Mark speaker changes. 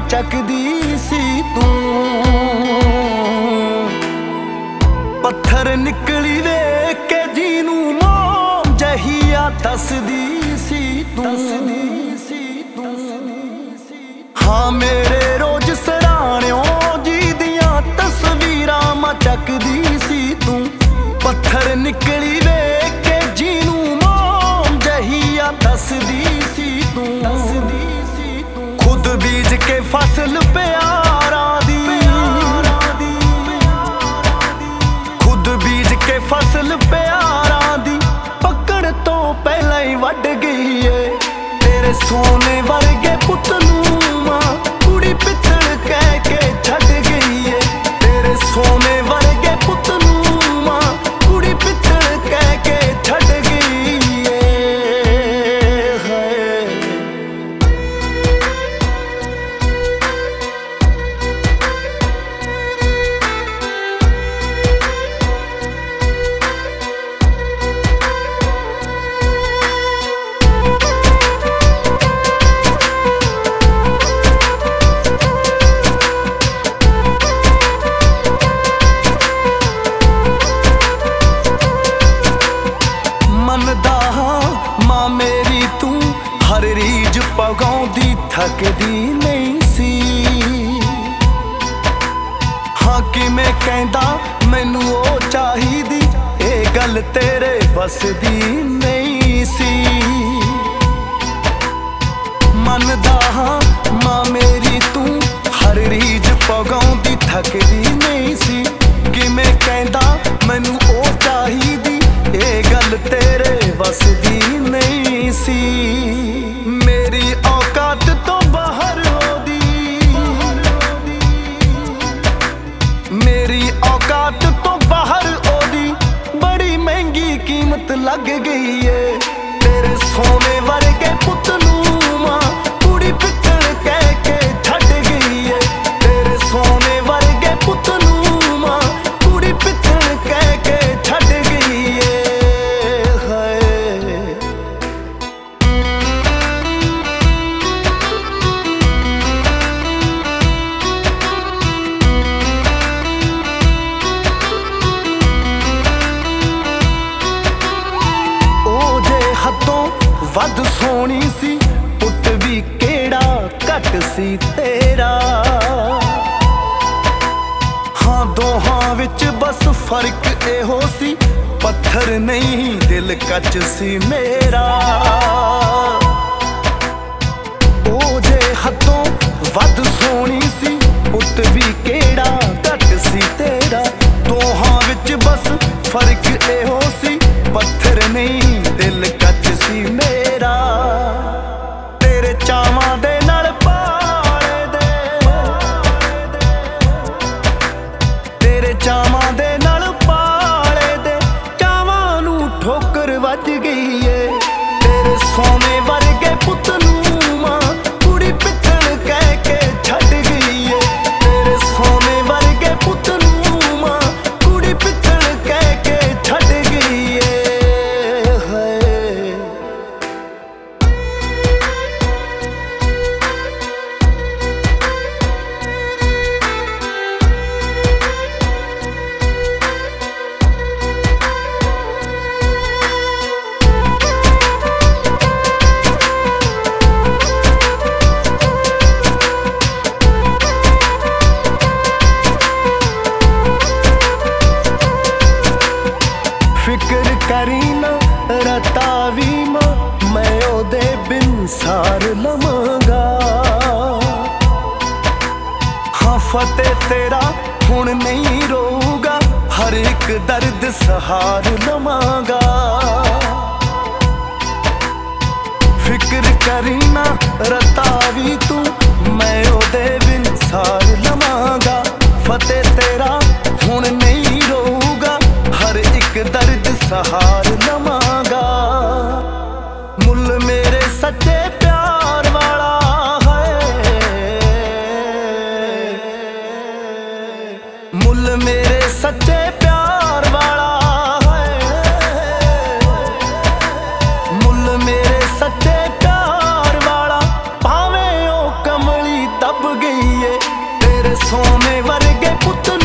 Speaker 1: ਚੱਕਦੀ ਸੀ ਤੂੰ। ਪੱਥਰ ਨਿਕਲੀ ਵੇਖ ਕੇ ਜਿਹਨੂੰ ਮੌਤ ਜਹੀ ਆ ਦੱਸਦੀ ਸੀ ਤੂੰ। ਹਾਂ ਮੇਰੇ ਰੋਜ਼ ਸਰਾਣਿਓ ਜੀ ਦੀਆਂ ਤਸਵੀਰਾਂ ਮੈਂ ਚੱਕਦੀ ਸੀ ਤੂੰ। ਪੱਥਰ ਨਿਕਲੀ ਵੇਖ ਕੇ ਜਿਹਨੂੰ ਮੌਤ ਜਹੀ ਆ ਦੱਸਦੀ ਸੀ ਤੂੰ। ਖੁਦ ਬੀਜ ਕੇ ਫਸਲ ਪਿਆਰਾਂ ਦੀ, ਖੁਦ ਬੀਜ ਕੇ ਫਸਲ ਪਿਆਰਾਂ ਦੀ ਪੱਕਣ ਤੋਂ ਪਹਿਲਾਂ ਹੀ ਵੱਢ ਗਈ ਏ। ਤੇਰੇ ਸੋਨੇ ਵਰਗੇ ਪੁੱਤ ਨੂੰ ਮਾਂ ਕੁੜੀ ਪਿੱਤਲ ਕਹਿ ਕੇ ਛੱਡ ਗਈ ਏ। ਤੇਰੇ ਸੋਨੇ ਵਰਗੇ ਪੁੱਤ ਨੂੰ ਮਾਂ ਕੁੜੀ ਪਿੱਤਲ ਕਹਿ ਕੇ ਛੱਡ ਗਈ ਏ। ਮੰਨਦਾ ਹਾਂ ਮਾਂ ਮੇਰੀ ਤੂੰ ਹਰ ਰੀਝ ਪਗਾਉਂਦੀ ਥੱਕਦੀ ਨਹੀਂ ਸੀ। ਹਾਂ ਕਿਵੇਂ ਕਹਿੰਦਾ ਮੈਨੂੰ ਉਹ ਚਾਹੀਦੀ, ਇਹ ਗੱਲ ਤੇਰੇ ਵੱਸ ਦੀ ਨਹੀਂ ਸੀ। ਮੰਨਦਾ ਹਾਂ ਮਾਂ ਮੇਰੀ ਤੂੰ ਹਰ ਰੀਝ ਪਗਾਉਂਦੀ ਥੱਕਦੀ ਨਹੀਂ ਸੀ। ਕਿਵੇਂ ਕਹਿੰਦਾ ਮੈਨੂੰ ਉਹ ਚਾਹੀਦੀ, ਇਹ ਗੱਲ ਤੇਰੇ ਵੱਸ ਦੀ ਨਹੀਂ ਸੀ। ਮੇਰੀ ਔਕਾਤ ਤੋਂ ਬਾਹਰ ਉਹਦੀ, ਮੇਰੀ ਔਕਾਤ ਤੋਂ ਬਾਹਰ ਉਹਦੀ ਬੜੀ ਮਹਿੰਗੀ ਕੀਮਤ ਲੱਗ ਗਈ ਏ। ਤੇਰੇ ਸੋਨੇ ਵਰਗੇ ਪੁੱਤ ਨੂੰ ਮਾਂ ਕੁੜੀ ਪਿੱਤਲ ਕਹਿ ਕੇ ਛੱਡ ਗਈ ਏ। ਤੇਰੇ ਸੋਨੇ ਵਰਗੇ ਪੁੱਤ ਨੂੰ ਮਾਂ ਕੁੜੀ ਪਿੱਤਲ ਕਹਿ ਕੇ ਛੱਡ ਗਈ ਏ। ਹੱਦੋਂ ਵੱਧ ਸੋਹਣੀ ਸੀ, ਪੁੱਤ ਵੀ ਕਿਹੜਾ ਘੱਟ ਸੀ ਤੇਰਾ। ਹਾਂ ਦੋਹਾਂ ਵਿੱਚ ਬਸ ਫਰਕ ਇਹੋ ਸੀ, ਪੱਥਰ ਨਹੀਂ ਦਿਲ ਕੱਚ ਸੀ ਮੇਰਾ। ਉਹ ਜੇ ਹੱਦੋਂ ਵੱਧ ਸੋਹਣੀ ਸੀ, ਪੁੱਤ ਵੀ ਕਿਹੜਾ ਘੱਟ ਸੀ ਤੇਰਾ। ਦੋਹਾਂ ਵਿੱਚ ਬਸ ਫਰਕ ਇਹੋ ਸੀ, ਪੱਥਰ ਨਹੀਂ ਦਿਲ ਕੱਚ ਸੀ ਮੇਰਾ। ਤੇਰੇ ਚਾਵਾਂ ਦੇ ਨਾਲ ਪਾਲੇ ਦੇ, ਤੇਰੇ ਚਾਵਾਂ ਦੇ ਨਾਲ ਪਾਲੇ ਦੇ ਚਾਵਾਂ ਨੂੰ ਠੋਕਰ ਵੱਜ ਗਈ ਏ। ਤੇਰੇ ਸੋਨੇ ਵਰਗੇ ਪੁੱਤ ਨੂੰ ਮਾਂ ਕੁੜੀ ਪਿੱਤਲ ਕਹਿ ਕੇ ਛੱਡ ਗਈ ਏ। ਤੇਰੇ ਸੋਨੇ ਵਰਗੇ ਪੁੱਤ ਨੂੰ ਮਾਂ ਕੁੜੀ ਪਿੱਤਲ ਕਹਿ ਕੇ ਛੱਡ ਗਈ ਏ। ਫਿਕਰ ਕਰੀ ਨਾ ਰਤਾ ਵੀ ਮਾਂ ਮੈਂ ਉਹਦੇ ਬਿਨ ਸਾਰ ਲਵਾਂਗਾ। ਹਾਂ ਫਤਿਹ ਤੇਰਾ ਹੁਣ ਨਹੀਂ ਰੋਊਗਾ, ਹਰ ਇੱਕ ਦਰਦ ਸਹਾਰ ਲਵਾਂਗਾ। ਫਿਕਰ ਕਰੀ ਨਾ ਰਤਾ ਵੀ ਤੂੰ ਮੈਂ ਉਹਦੇ ਬਿਨ ਸਾਰ ਲਵਾਂਗਾ। ਫਤਿਹ ਤੇਰਾ ਹੁਣ ਨਹੀਂ ਰੋਊਗਾ, ਹਰ ਇੱਕ ਦਰਦ ਸਹਾਰ ਲਵਾਂਗਾ। ਮੁੱਲ ਮੇਰੇ ਸੱਚੇ ਪਿਆਰ ਵਾਲਾ ਹੈ, ਮੁੱਲ ਮੇਰੇ ਸੱਚੇ ਪਿਆਰ ਵਾਲਾ ਹੈ। ਮੁੱਲ ਮੇਰੇ ਸੱਚੇ ਪਿਆਰ ਵਾਲਾ, ਭਾਵੇਂ ਉਹ ਕਮਲੀ ਦੱਬ ਗਈ ਸੋਨੇ ਵਰਗੇ ਪੁੱਤ